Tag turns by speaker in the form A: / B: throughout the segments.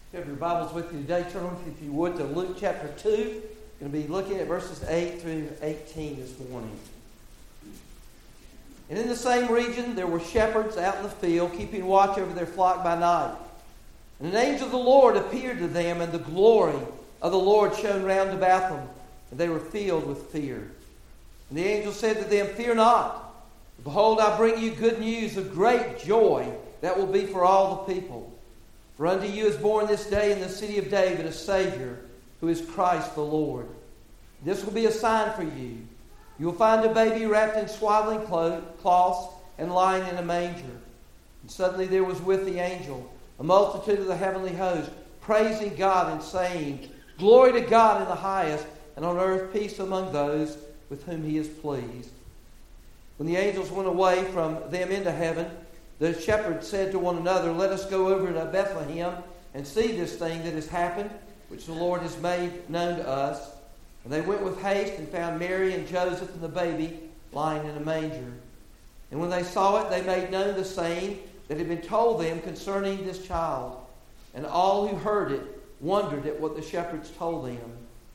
A: If you have your Bibles with you today, turn them, if you would, to Luke chapter 2. We're going to be looking at verses 8 through 18 this morning. And in the same region, there were shepherds out in the field, keeping watch over their flock by night. And an angel of the Lord appeared to them, and the glory of the Lord shone round about them, and they were filled with fear. And the angel said to them, "Fear not. Behold, I bring you good news of great joy that will be for all the people. For unto you is born this day in the city of David a Savior, who is Christ the Lord. This will be a sign for you. You will find a baby wrapped in swaddling cloths and lying in a manger." And suddenly there was with the angel a multitude of the heavenly host, praising God and saying, "Glory to God in the highest, and on earth peace among those with whom he is pleased." When the angels went away from them into heaven, the shepherds said to one another, "Let us go over to Bethlehem and see this thing that has happened, which the Lord has made known to us." And they went with haste and found Mary and Joseph and the baby lying in a manger. And when they saw it, they made known the saying that had been told them concerning this child. And all who heard it wondered at what the shepherds told them.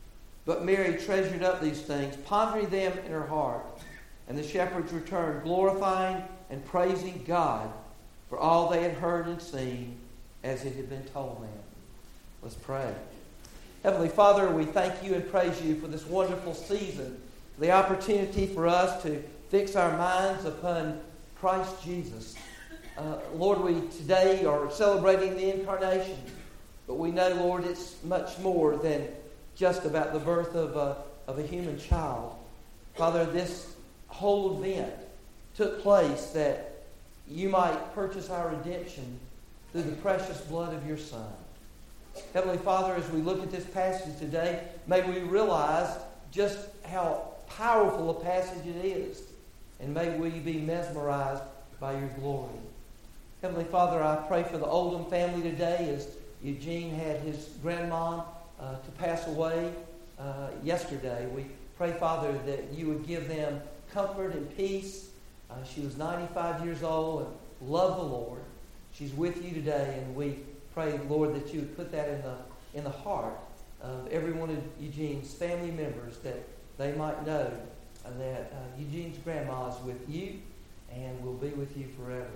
A: But Mary treasured up these things, pondering them in her heart. And the shepherds returned, glorifying and praising God for all they had heard and seen as it had been told them. Let's pray. Heavenly Father, we thank you and praise you for this wonderful season, the opportunity for us to fix our minds upon Christ Jesus. Lord, we today are celebrating the Incarnation, but we know, Lord, it's much more than just about the birth of a human child. Father, this whole event took place that you might purchase our redemption through the precious blood of your Son. Heavenly Father, as we look at this passage today, may we realize just how powerful a passage it is, and may we be mesmerized by your glory. Heavenly Father, I pray for the Oldham family today as Eugene had his grandma to pass away yesterday. We pray, Father, that you would give them comfort and peace. She was 95 years old and loved the Lord. She's with you today, and we pray, Lord, that you would put that in the heart of every one of Eugene's family members, that they might know that Eugene's grandma is with you and will be with you forever.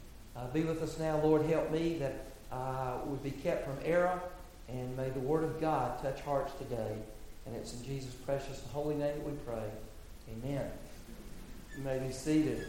A: Be with us now, Lord. Help me that I would be kept from error, and may the Word of God touch hearts today. And it's in Jesus' precious and holy name that we pray. Amen. You may be seated.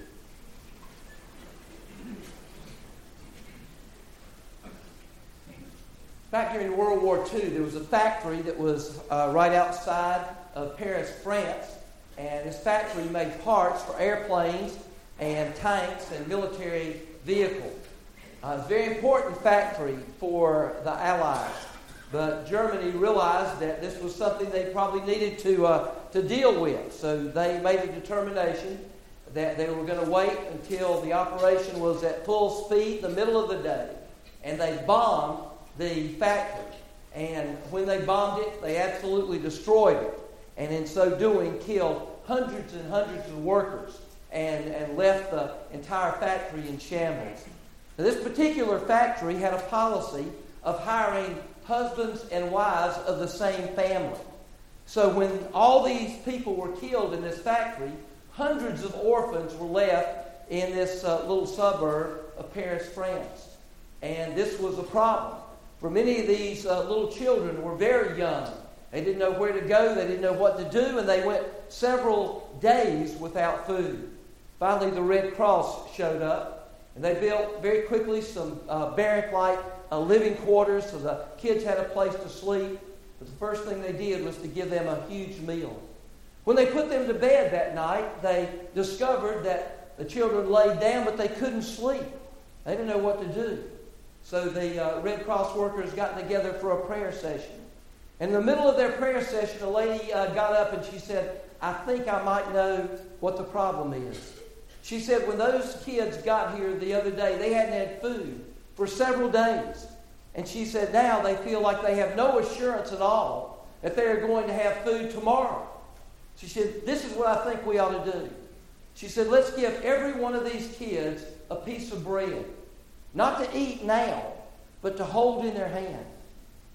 A: Back during World War II, there was a factory that was right outside of Paris, France. And this factory made parts for airplanes and tanks and military vehicles. It was a very important factory for the Allies. But Germany realized that this was something they probably needed to deal with. So they made a determination that they were going to wait until the operation was at full speed, the middle of the day. And they bombed the factory. And when they bombed it, they absolutely destroyed it. And in so doing, killed hundreds and hundreds of workers and left the entire factory in shambles. Now, this particular factory had a policy of hiring husbands and wives of the same family. So when all these people were killed in this factory, hundreds of orphans were left in this little suburb of Paris, France. And this was a problem. For many of these little children were very young. They didn't know where to go. They didn't know what to do. And they went several days without food. Finally, the Red Cross showed up. And they built very quickly some barrack-like living quarters so the kids had a place to sleep. But the first thing they did was to give them a huge meal. When they put them to bed that night, they discovered that the children laid down, but they couldn't sleep. They didn't know what to do. So the Red Cross workers got together for a prayer session. In the middle of their prayer session, a lady got up and she said, "I think I might know what the problem is." She said when those kids got here the other day, they hadn't had food for several days. And she said now they feel like they have no assurance at all that they are going to have food tomorrow. She said, "This is what I think we ought to do." She said, "Let's give every one of these kids a piece of bread. Not to eat now, but to hold in their hand.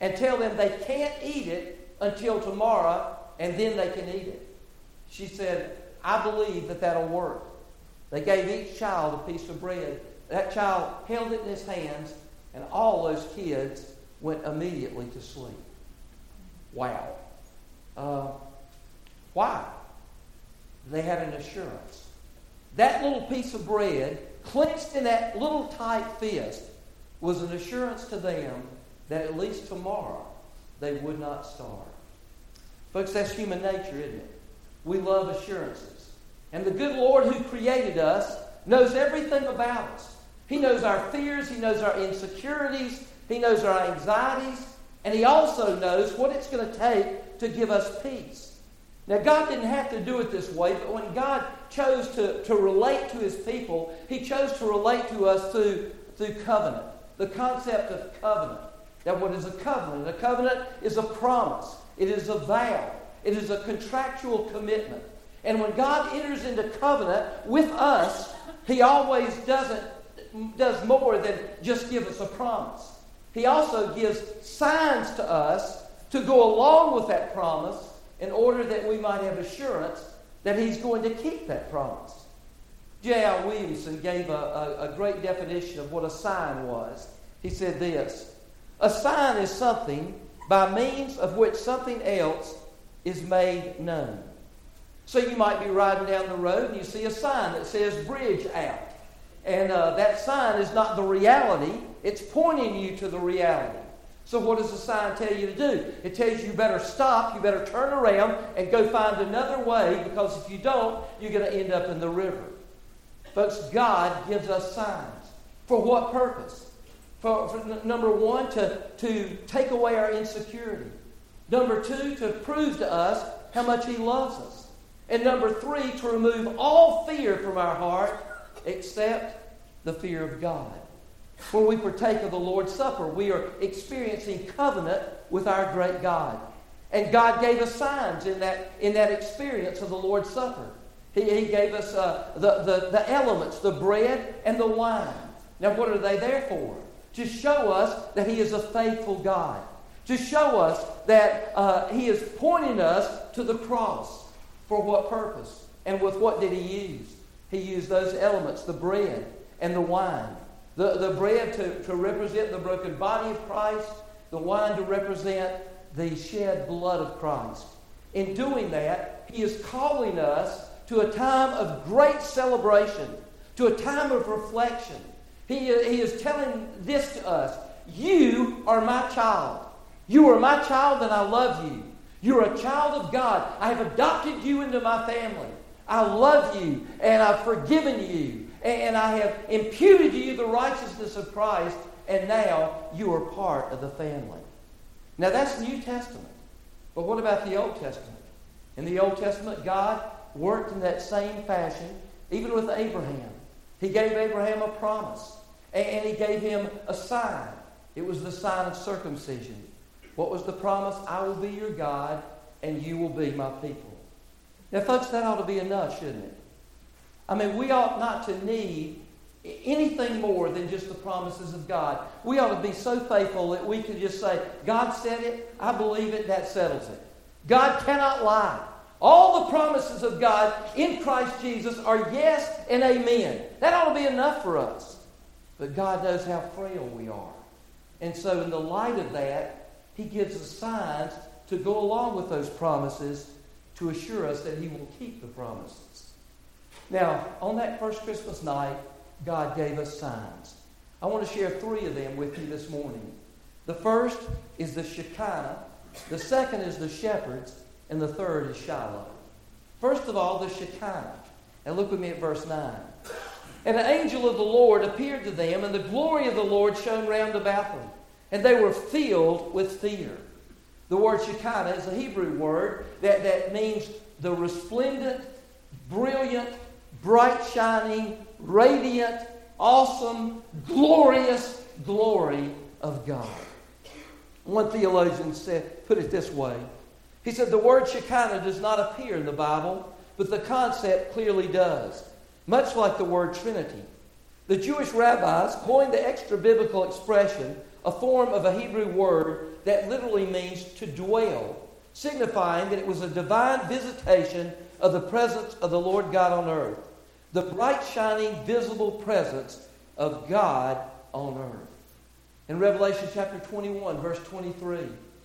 A: and tell them they can't eat it until tomorrow, and then they can eat it. She said, I believe that that'll work. They gave each child a piece of bread. That child held it in his hands, and all those kids went immediately to sleep. Wow. Why? They had an assurance. That little piece of bread, clenched in that little tight fist, was an assurance to them that at least tomorrow they would not starve. Folks, that's human nature, isn't it? We love assurances. And the good Lord who created us knows everything about us. He knows our fears. He knows our insecurities. He knows our anxieties. And He also knows what it's going to take to give us peace. Now, God didn't have to do it this way, but when God chose to relate to His people, He chose to relate to us through covenant. The concept of covenant. Now, what is a covenant? A covenant is a promise. It is a vow. It is a contractual commitment. And when God enters into covenant with us, He always does more than just give us a promise. He also gives signs to us to go along with that promise in order that we might have assurance that He's going to keep that promise. J.R. Williamson gave a great definition of what a sign was. He said this: a sign is something by means of which something else is made known. So you might be riding down the road and you see a sign that says bridge out. And that sign is not the reality. It's pointing you to the reality. So what does the sign tell you to do? It tells you better stop, you better turn around and go find another way, because if you don't, you're going to end up in the river. Folks, God gives us signs. For what purpose? For number one, to take away our insecurity. Number two, to prove to us how much He loves us. And number three, to remove all fear from our heart except the fear of God. When we partake of the Lord's Supper, we are experiencing covenant with our great God. And God gave us signs in that experience of the Lord's Supper. He gave us the elements, the bread and the wine. Now, what are they there for? To show us that He is a faithful God. To show us that He is pointing us to the cross. For what purpose? And with what did He use? He used those elements, the bread and the wine. The bread to represent the broken body of Christ, the wine to represent the shed blood of Christ. In doing that, He is calling us to a time of great celebration, to a time of reflection. He is telling this to us: you are my child. You are my child, and I love you. You're a child of God. I have adopted you into my family. I love you, and I've forgiven you, and I have imputed to you the righteousness of Christ, and now you are part of the family. Now that's New Testament. But what about the Old Testament? In the Old Testament, God worked in that same fashion, even with Abraham. He gave Abraham a promise, and He gave him a sign. It was the sign of circumcision. What was the promise? I will be your God, and you will be my people. Now, folks, that ought to be enough, shouldn't it? I mean, we ought not to need anything more than just the promises of God. We ought to be so faithful that we can just say, God said it, I believe it, that settles it. God cannot lie. All the promises of God in Christ Jesus are yes and amen. That ought to be enough for us. But God knows how frail we are. And so in the light of that, He gives us signs to go along with those promises to assure us that He will keep the promises. Now, on that first Christmas night, God gave us signs. I want to share 3 of them with you this morning. The first is the Shekinah. The second is the shepherds. And the third is Shiloh. First of all, the Shekinah. And look with me at verse 9. And an angel of the Lord appeared to them, and the glory of the Lord shone round about them. And they were filled with fear. The word Shekinah is a Hebrew word that means the resplendent, brilliant, bright shining, radiant, awesome, glorious glory of God. One theologian put it this way. He said the word Shekinah does not appear in the Bible, but the concept clearly does, much like the word Trinity. The Jewish rabbis coined the extra-biblical expression a form of a Hebrew word that literally means to dwell, signifying that it was a divine visitation of the presence of the Lord God on earth. The bright, shining, visible presence of God on earth. In Revelation chapter 21, verse 23,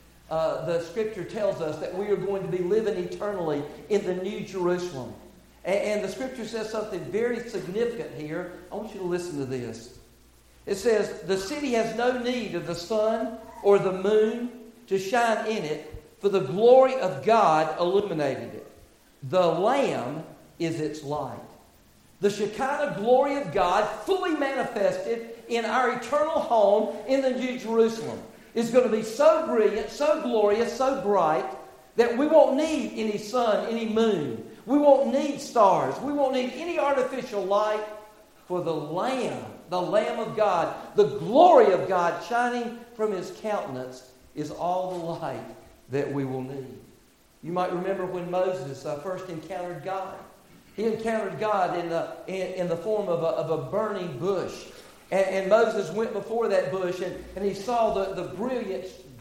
A: the Scripture tells us that we are going to be living eternally in the New Jerusalem. And the Scripture says something very significant here. I want you to listen to this. It says, the city has no need of the sun or the moon to shine in it, for the glory of God illuminated it. The Lamb is its light. The Shekinah glory of God, fully manifested in our eternal home in the New Jerusalem, is going to be so brilliant, so glorious, so bright, that we won't need any sun, any moon. We won't need stars. We won't need any artificial light, for the Lamb of God, the glory of God shining from His countenance is all the light that we will need. You might remember when Moses first encountered God. He encountered God in the form of a burning bush. And Moses went before that bush and he saw the brilliant,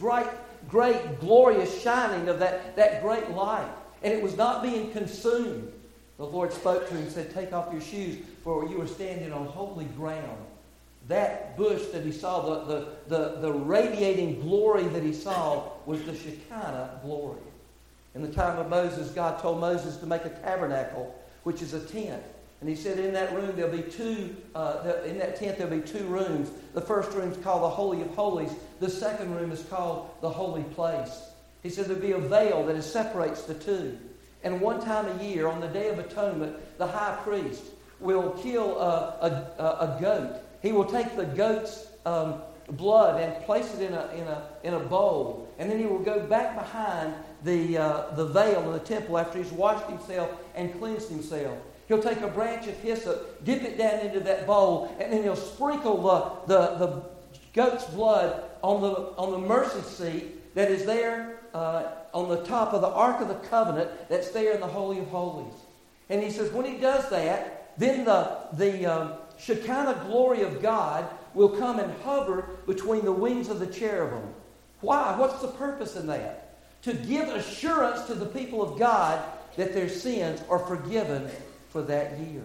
A: great, glorious shining of that great light. And it was not being consumed. The Lord spoke to him and said, take off your shoes, for you are standing on holy ground. That bush that he saw, the radiating glory that he saw, was the Shekinah glory. In the time of Moses, God told Moses to make a tabernacle, which is a tent. And He said in that room there'll be in that tent there'll be two rooms. The first room is called the Holy of Holies. The second room is called the Holy Place. He said there'll be a veil that separates the two. And one time a year, on the Day of Atonement, the high priest will kill a goat. He will take the goat's blood and place it in a bowl, and then he will go back behind the veil in the temple after he's washed himself and cleansed himself. He'll take a branch of hyssop, dip it down into that bowl, and then he'll sprinkle the goat's blood on the mercy seat that is there on the top of the Ark of the Covenant that's there in the Holy of Holies. And he says when he does that, then the Shekinah glory of God will come and hover between the wings of the cherubim. Why? What's the purpose in that? To give assurance to the people of God that their sins are forgiven for that year.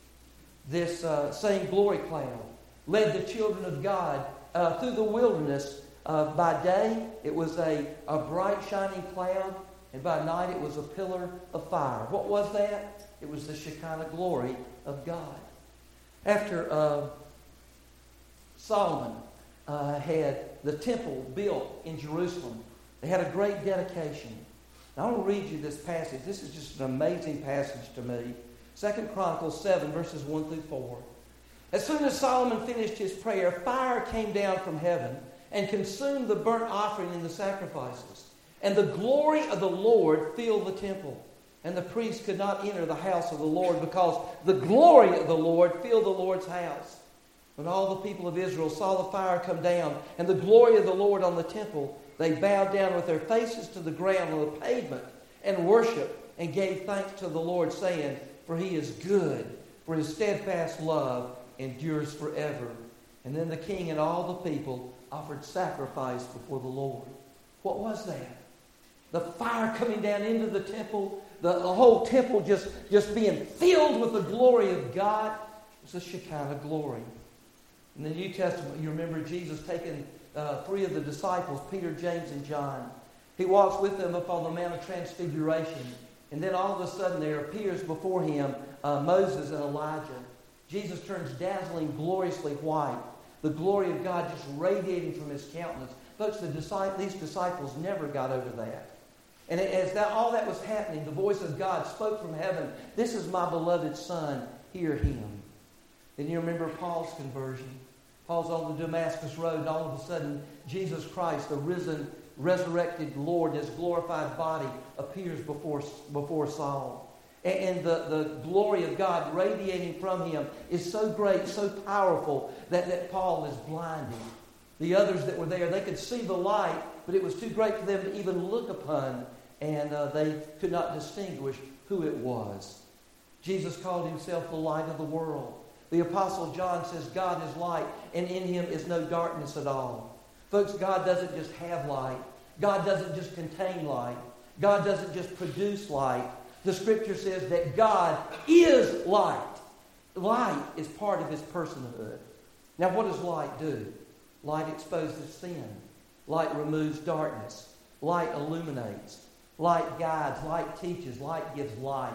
A: This same glory cloud led the children of God through the wilderness. By day, it was a bright shining cloud, and by night it was a pillar of fire. What was that? It was the Shekinah glory of God. After Solomon had the temple built in Jerusalem, they had a great dedication. Now, I want to read you this passage. This is just an amazing passage to me. 2 Chronicles 7, verses 1 through 4. As soon as Solomon finished his prayer, fire came down from heaven and consumed the burnt offering and the sacrifices. And the glory of the Lord filled the temple. And the priests could not enter the house of the Lord because the glory of the Lord filled the Lord's house. When all the people of Israel saw the fire come down and the glory of the Lord on the temple, they bowed down with their faces to the ground on the pavement and worshiped and gave thanks to the Lord, saying, for He is good, for His steadfast love endures forever. And then the king and all the people offered sacrifice before the Lord. What was that? The fire coming down into the temple, the whole temple just being filled with the glory of God. It was the Shekinah glory. In the New Testament, you remember Jesus taking three of the disciples, Peter, James, and John. He walks with them up on the Mount of Transfiguration. And then all of a sudden there appears before him Moses and Elijah. Jesus turns dazzling, gloriously white. The glory of God just radiating from His countenance. Folks, these disciples never got over that. And as all that was happening, the voice of God spoke from heaven, this is my beloved Son, hear Him. Then you remember Paul's conversion. Paul's on the Damascus Road, and all of a sudden, Jesus Christ, the risen, resurrected Lord, His glorified body, appears before Saul. And the glory of God radiating from him is so great, so powerful, that Paul is blinded. The others that were there, they could see the light, but it was too great for them to even look upon, and they could not distinguish who it was. Jesus called Himself the light of the world. The Apostle John says, God is light, and in Him is no darkness at all. Folks, God doesn't just have light. God doesn't just contain light. God doesn't just produce light. The Scripture says that God is light. Light is part of His personhood. Now, what does light do? Light exposes sin. Light removes darkness. Light illuminates. Light guides. Light teaches. Light gives life.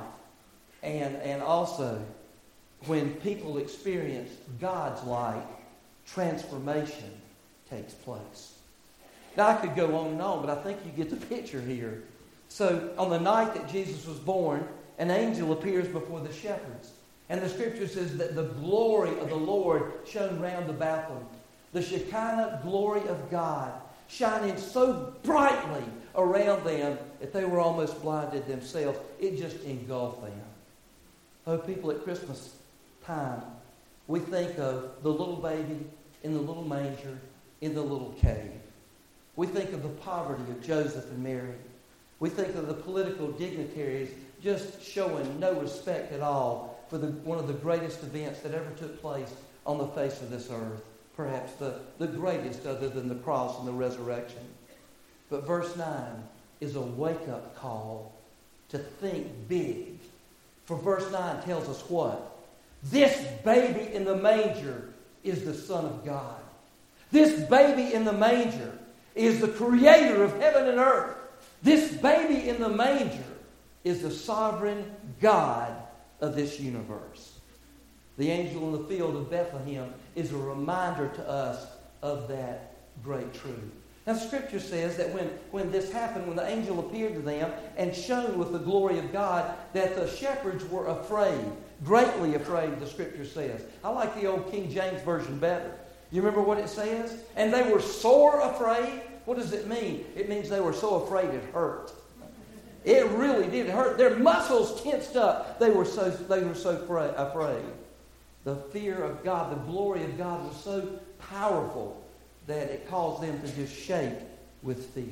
A: And also, when people experience God's light, transformation takes place. Now, I could go on and on, but I think you get the picture here. So, on the night that Jesus was born, an angel appears before the shepherds. And the Scripture says that the glory of the Lord shone round about them. The Shekinah glory of God shining so brightly around them that they were almost blinded themselves. It just engulfed them. Oh, people, at Christmas time, we think of the little baby in the little manger in the little cave. We think of the poverty of Joseph and Mary. We think of the political dignitaries just showing no respect at all for one of the greatest events that ever took place on the face of this earth. Perhaps the greatest other than the cross and the resurrection. But verse 9 is a wake-up call to think big. For verse 9 tells us what? This baby in the manger is the Son of God. This baby in the manger is the creator of heaven and earth. This baby in the manger is the sovereign God of this universe. The angel in the field of Bethlehem is a reminder to us of that great truth. Now, Scripture says that when this happened, when the angel appeared to them and shone with the glory of God, that the shepherds were afraid, greatly afraid, the Scripture says. I like the old King James Version better. You remember what it says? And they were sore afraid. What does it mean? It means they were so afraid it hurt. It really did hurt. Their muscles tensed up. They were so afraid. The fear of God, the glory of God was so powerful that it caused them to just shake with fear.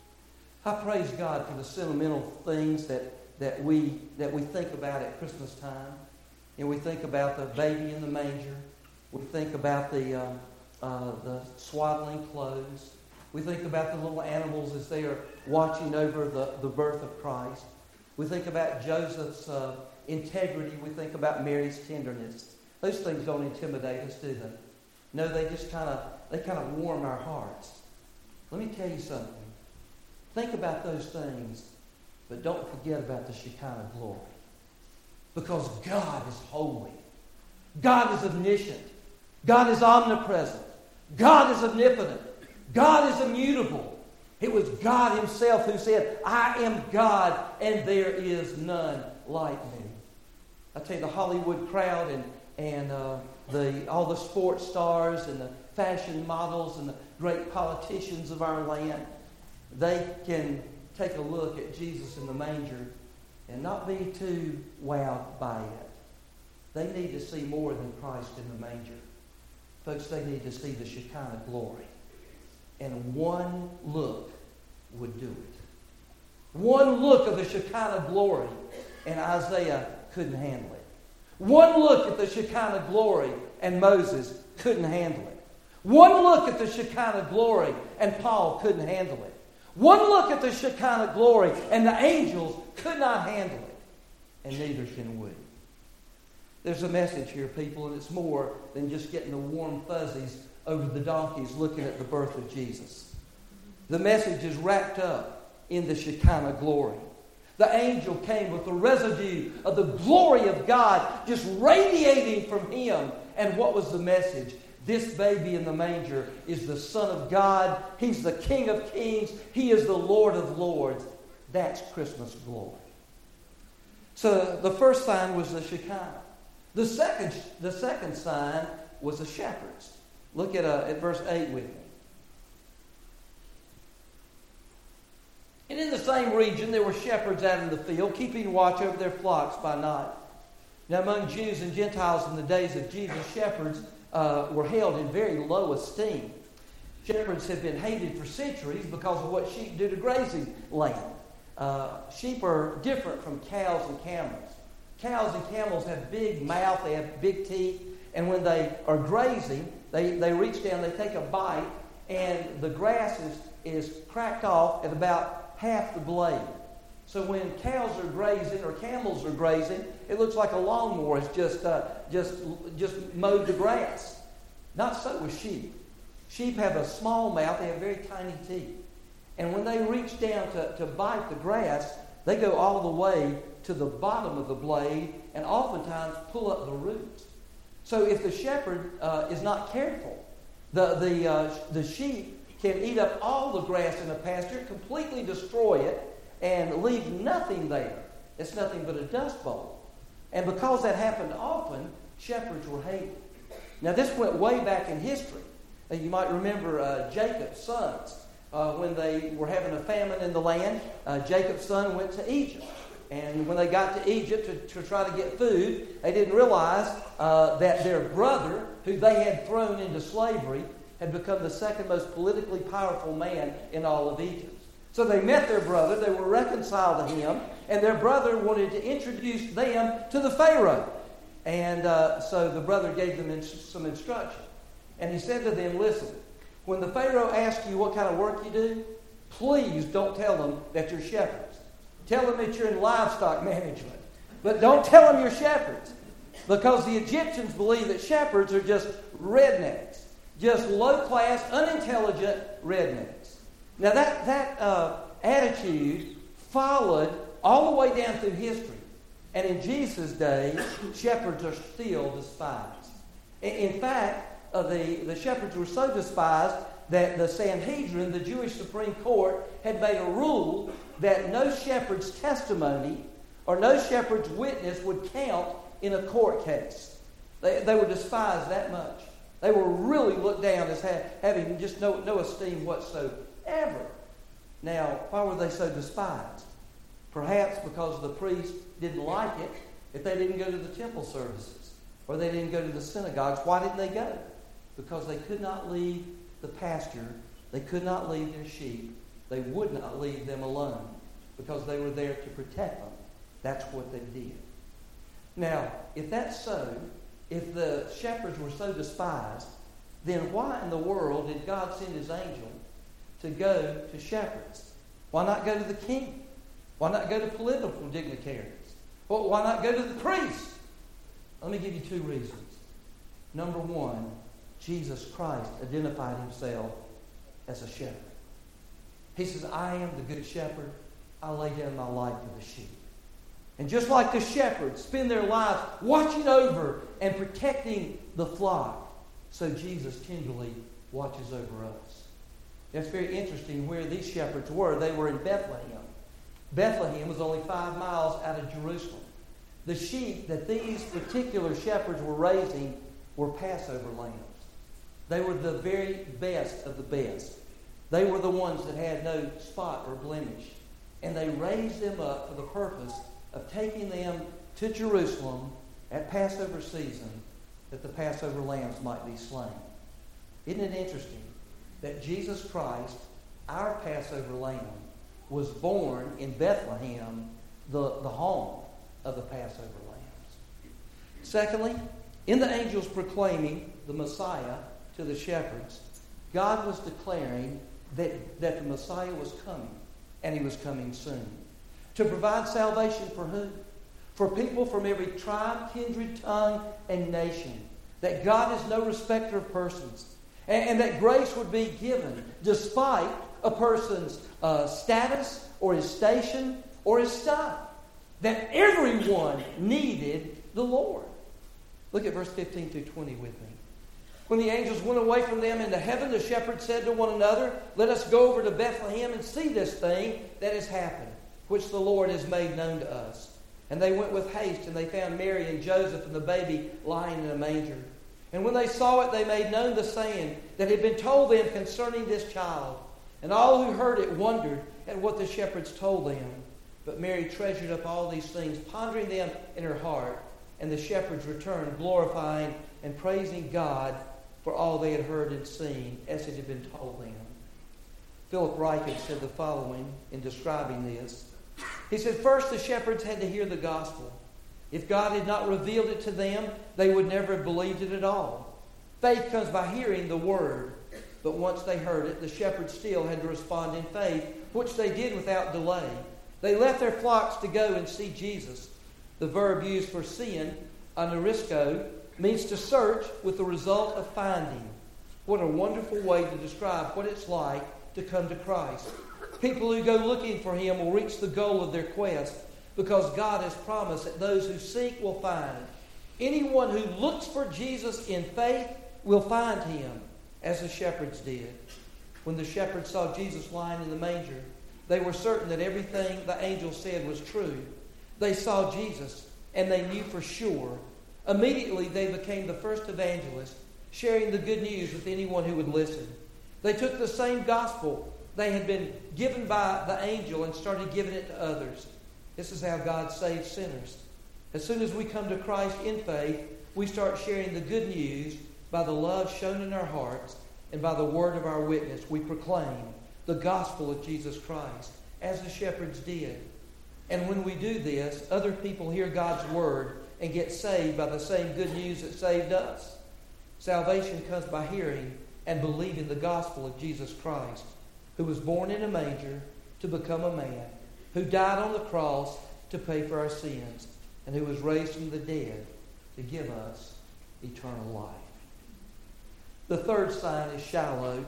A: I praise God for the sentimental things that we think about at Christmas time. And we think about the baby in the manger. We think about the swaddling clothes. We think about the little animals as they are watching over the birth of Christ. We think about Joseph's integrity. We think about Mary's tenderness. Those things don't intimidate us, do they? No, they just kind of warm our hearts. Let me tell you something. Think about those things, but don't forget about the Shekinah glory. Because God is holy. God is omniscient. God is omnipresent. God is omnipotent. God is immutable. It was God Himself who said, I am God and there is none like me. I tell you, the Hollywood crowd and all the sports stars and the fashion models and the great politicians of our land, they can take a look at Jesus in the manger and not be too wowed by it. They need to see more than Christ in the manger. Folks, they need to see the Shekinah glory. And one look would do it. One look of the Shekinah glory, and Isaiah couldn't handle it. One look at the Shekinah glory, and Moses couldn't handle it. One look at the Shekinah glory, and Paul couldn't handle it. One look at the Shekinah glory, and the angels could not handle it. And neither can we. There's a message here, people, and it's more than just getting the warm fuzzies over the donkeys looking at the birth of Jesus. The message is wrapped up in the Shekinah glory. The angel came with the residue of the glory of God just radiating from Him. And what was the message? This baby in the manger is the Son of God. He's the King of Kings. He is the Lord of Lords. That's Christmas glory. So the first sign was the Shekinah. The second sign was the shepherds. Look at verse 8 with me. And in the same region there were shepherds out in the field, keeping watch over their flocks by night. Now among Jews and Gentiles in the days of Jesus, shepherds were held in very low esteem. Shepherds have been hated for centuries because of what sheep do to grazing land. Sheep are different from cows and camels. Cows and camels have big mouth, they have big teeth, and when they are grazing, they reach down, they take a bite, and the grass is cracked off at about half the blade. So when cows are grazing or camels are grazing, it looks like a lawnmower has just mowed the grass. Not so with sheep. Sheep have a small mouth. They have very tiny teeth. And when they reach down to bite the grass, they go all the way to the bottom of the blade and oftentimes pull up the roots. So if the shepherd is not careful, the sheep can eat up all the grass in a pasture, completely destroy it, and leave nothing there. It's nothing but a dust bowl. And because that happened often, shepherds were hated. Now this went way back in history. You might remember Jacob's sons. When they were having a famine in the land, Jacob's son went to Egypt. And when they got to Egypt to try to get food, they didn't realize that their brother, who they had thrown into slavery, had become the second most politically powerful man in all of Egypt. So they met their brother, they were reconciled to him, and their brother wanted to introduce them to the Pharaoh. And so the brother gave them some instruction. And he said to them, listen, when the Pharaoh asks you what kind of work you do, please don't tell them that you're shepherds. Tell them that you're in livestock management. But don't tell them you're shepherds. Because the Egyptians believe that shepherds are just rednecks. Just low-class, unintelligent rednecks. Now that attitude followed all the way down through history. And in Jesus' day, shepherds are still despised. In fact, the shepherds were so despised that the Sanhedrin, the Jewish Supreme Court, had made a rule that no shepherd's testimony or no shepherd's witness would count in a court case. They were despised that much. They were really looked down as having just no esteem whatsoever. Now, why were they so despised? Perhaps because the priests didn't like it if they didn't go to the temple services or they didn't go to the synagogues. Why didn't they go? Because they could not leave the pasture. They could not leave their sheep. They would not leave them alone because they were there to protect them. That's what they did. Now, if that's so, if the shepherds were so despised, then why in the world did God send his angel to go to shepherds? Why not go to the king? Why not go to political dignitaries? Well, why not go to the priest? Let me give you two reasons. Number one, Jesus Christ identified himself as a shepherd. He says, I am the good shepherd. I lay down my life for the sheep. And just like the shepherds spend their lives watching over and protecting the flock, so Jesus tenderly watches over us. That's very interesting where these shepherds were. They were in Bethlehem. Bethlehem was only 5 miles out of Jerusalem. The sheep that these particular shepherds were raising were Passover lambs. They were the very best of the best. They were the ones that had no spot or blemish. And they raised them up for the purpose of taking them to Jerusalem at Passover season that the Passover lambs might be slain. Isn't it interesting that Jesus Christ, our Passover lamb, was born in Bethlehem, the home of the Passover lambs? Secondly, in the angels proclaiming the Messiah to the shepherds, God was declaring that the Messiah was coming, and he was coming soon. To provide salvation for who? For people from every tribe, kindred, tongue, and nation. That God is no respecter of persons. And that grace would be given despite a person's status or his station or his stuff. That everyone needed the Lord. Look at verse 15 through 20 with me. When the angels went away from them into heaven, the shepherds said to one another, let us go over to Bethlehem and see this thing that has happened, which the Lord has made known to us. And they went with haste, and they found Mary and Joseph and the baby lying in a manger. And when they saw it, they made known the saying that had been told them concerning this child. And all who heard it wondered at what the shepherds told them. But Mary treasured up all these things, pondering them in her heart. And the shepherds returned, glorifying and praising God for all they had heard and seen, as it had been told them. Philip Ryken said the following in describing this. He said, first the shepherds had to hear the gospel. If God had not revealed it to them, they would never have believed it at all. Faith comes by hearing the word. But once they heard it, the shepherds still had to respond in faith, which they did without delay. They left their flocks to go and see Jesus. The verb used for seeing, anarisko, means to search with the result of finding. What a wonderful way to describe what it's like to come to Christ. People who go looking for Him will reach the goal of their quest because God has promised that those who seek will find. Anyone who looks for Jesus in faith will find Him, as the shepherds did. When the shepherds saw Jesus lying in the manger, they were certain that everything the angel said was true. They saw Jesus, and they knew for sure. Immediately, they became the first evangelists, sharing the good news with anyone who would listen. They took the same gospel they had been given by the angel and started giving it to others. This is how God saves sinners. As soon as we come to Christ in faith, we start sharing the good news by the love shown in our hearts and by the word of our witness. We proclaim the gospel of Jesus Christ, as the shepherds did. And when we do this, other people hear God's word and get saved by the same good news that saved us. Salvation comes by hearing and believing the gospel of Jesus Christ, who was born in a manger to become a man, who died on the cross to pay for our sins, and who was raised from the dead to give us eternal life. The third sign is Shiloh.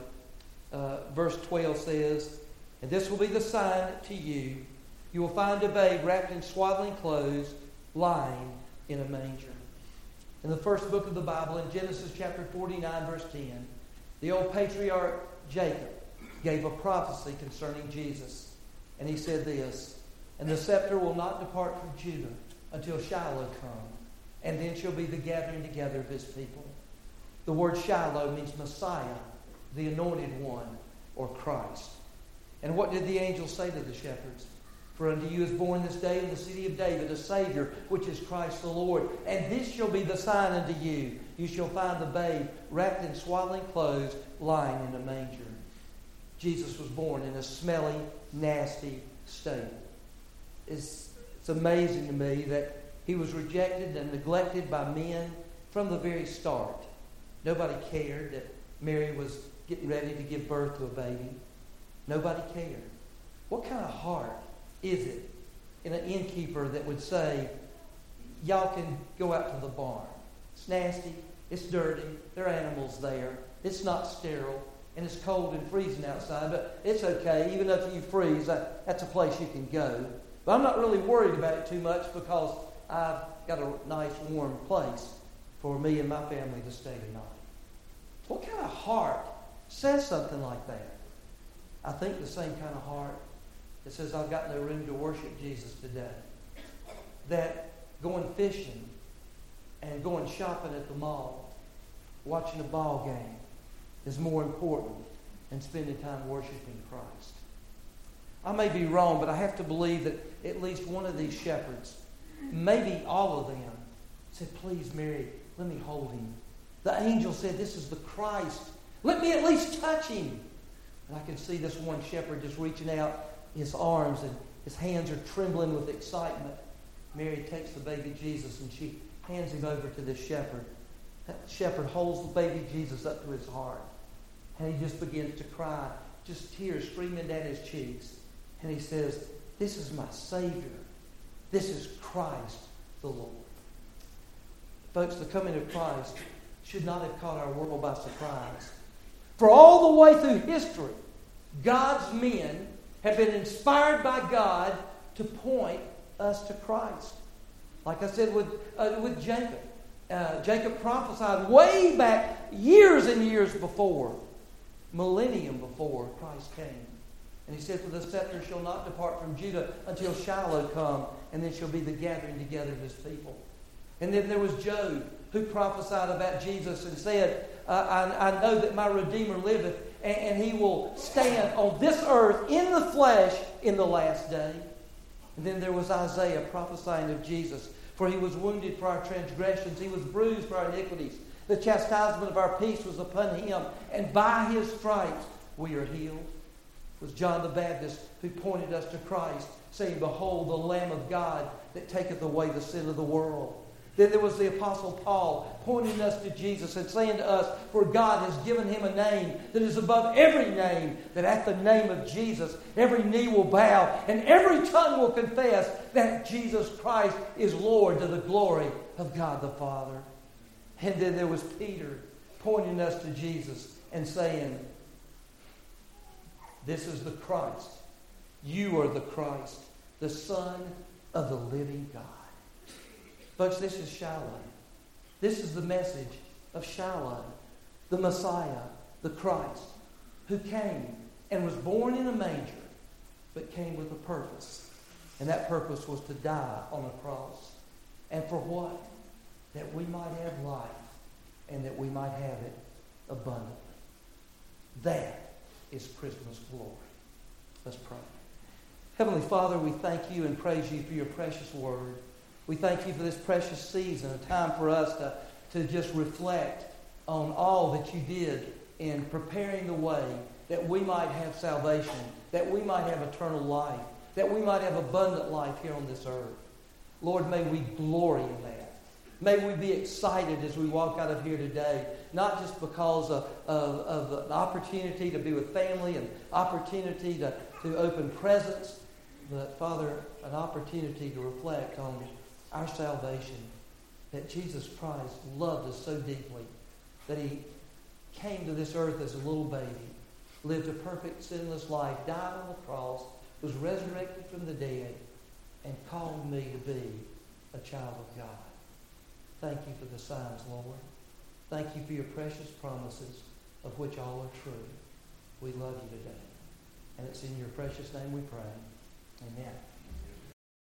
A: Verse 12 says, "And this will be the sign to you. You will find a babe wrapped in swaddling clothes, lying in a manger." In the first book of the Bible, in Genesis chapter 49, verse 10, the old patriarch Jacob gave a prophecy concerning Jesus. And he said this, "And the scepter will not depart from Judah until Shiloh come, and then shall be the gathering together of His people." The word Shiloh means Messiah, the anointed one, or Christ. And what did the angel say to the shepherds? "For unto you is born this day in the city of David a Savior, which is Christ the Lord. And this shall be the sign unto you. You shall find the babe wrapped in swaddling clothes, lying in a manger." Jesus was born in a smelly, nasty state. It's amazing to me that He was rejected and neglected by men from the very start. Nobody cared that Mary was getting ready to give birth to a baby. Nobody cared. What kind of heart is it in an innkeeper that would say, "Y'all can go out to the barn. It's nasty, it's dirty, there are animals there, it's not sterile, and it's cold and freezing outside, but it's okay, even if you freeze, that's a place you can go. But I'm not really worried about it too much because I've got a nice warm place for me and my family to stay tonight." What kind of heart says something like that? I think the same kind of heart that says, "I've got no room to worship Jesus today." That going fishing and going shopping at the mall, watching a ball game, is more important than spending time worshiping Christ. I may be wrong, but I have to believe that at least one of these shepherds, maybe all of them, said, "Please, Mary, let me hold Him. The angel said this is the Christ. Let me at least touch Him." And I can see this one shepherd just reaching out his arms and his hands are trembling with excitement. Mary takes the baby Jesus and she hands Him over to this shepherd. That shepherd holds the baby Jesus up to his heart. And he just begins to cry, just tears streaming down his cheeks. And he says, "This is my Savior. This is Christ the Lord." Folks, the coming of Christ should not have caught our world by surprise. For all the way through history, God's men have been inspired by God to point us to Christ. Like I said with Jacob. Jacob prophesied way back years and years before, millennium before Christ came. And he said, "For the scepter shall not depart from Judah until Shiloh come, and then shall be the gathering together of His people." And then there was Job, who prophesied about Jesus and said, I know that my Redeemer liveth, and He will stand on this earth in the flesh in the last day. And then there was Isaiah prophesying of Jesus. "For He was wounded for our transgressions, He was bruised for our iniquities. The chastisement of our peace was upon Him, and by His stripes we are healed." It was John the Baptist who pointed us to Christ, saying, "Behold, the Lamb of God that taketh away the sin of the world." Then there was the Apostle Paul pointing us to Jesus and saying to us, for God has given him a name that is above every name, that at the name of Jesus every knee will bow and every tongue will confess that Jesus Christ is Lord, to the glory of God the Father. And then there was Peter pointing us to Jesus and saying, this is the Christ. You are the Christ, the Son of the living God. Folks, this is Shiloh. This is the message of Shiloh, the Messiah, the Christ, who came and was born in a manger, but came with a purpose. And that purpose was to die on a cross. And for what? That we might have life and that we might have it abundantly. That is Christmas glory. Let's pray. Heavenly Father, we thank you and praise you for your precious word. We thank you for this precious season, a time for us to just reflect on all that you did in preparing the way that we might have salvation, that we might have eternal life, that we might have abundant life here on this earth. Lord, may we glory in that. May we be excited as we walk out of here today, not just because of an opportunity to be with family and opportunity to open presents, but, Father, an opportunity to reflect on our salvation, that Jesus Christ loved us so deeply that he came to this earth as a little baby, lived a perfect sinless life, died on the cross, was resurrected from the dead, and called me to be a child of God. Thank you for the signs, Lord. Thank you for your precious promises, of which all are true. We love you today. And it's in your precious name we pray. Amen.